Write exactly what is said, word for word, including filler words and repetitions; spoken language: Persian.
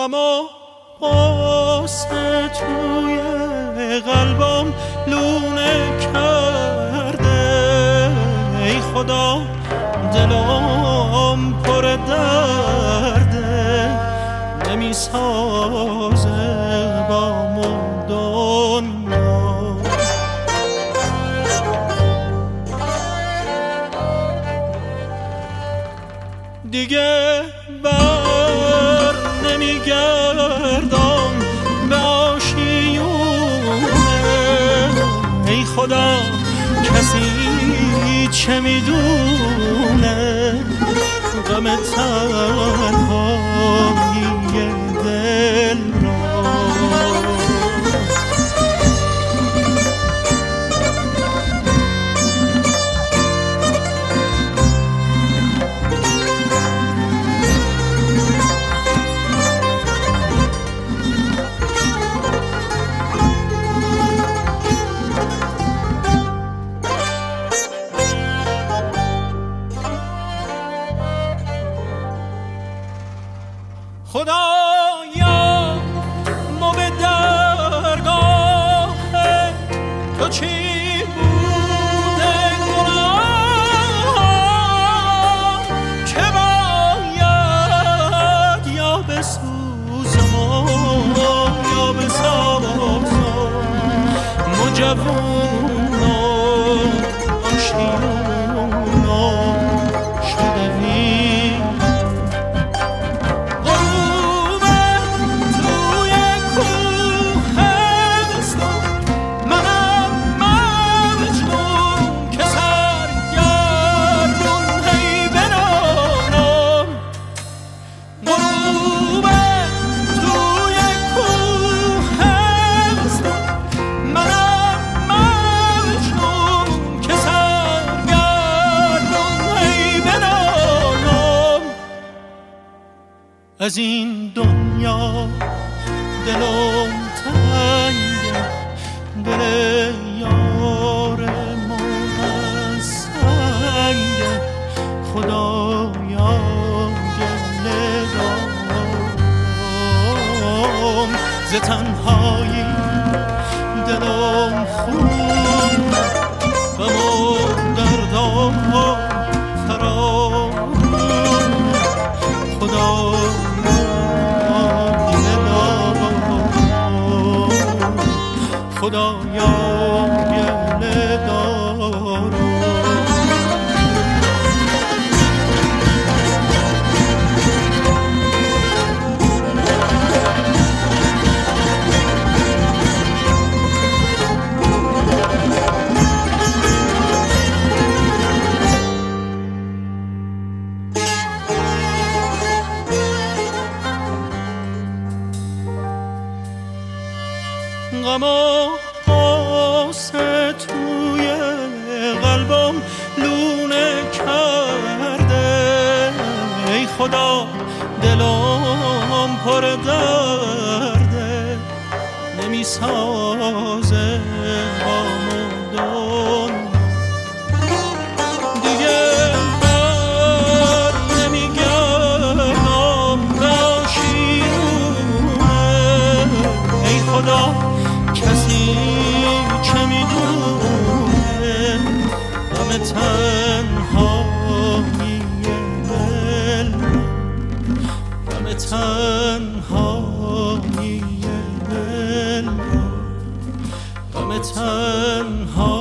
غم و غصه توی قلبم لونه کرده، ای خدا دلم پر درده، نمیسازه با من دنیا. دیگه بر نمیگردم به آشیونه، ای خدا کسی چه میدونه غم تنهایی دل را. خدایا ما به درگاه تو چی بوده گناه، چه باید یا بسوزم یا بسازم، مجوونا آشیونا شده وین. از این دنیا دلم تنگه، دل یار من سنگه، خدایا گله دارم ز تنهایی دلم خون، غم و دردم فراوون، خدا خدایا گله دارم. غم و غصه توی قلبم لونه کرده، ای خدا دلم پر درده، نمیسازه با مدن. دیگه بر نمیگردم به آشیونه، ای خدا کسی چه میدونه غم تنهایی دل، غم تنهایی دل، غم تنهایی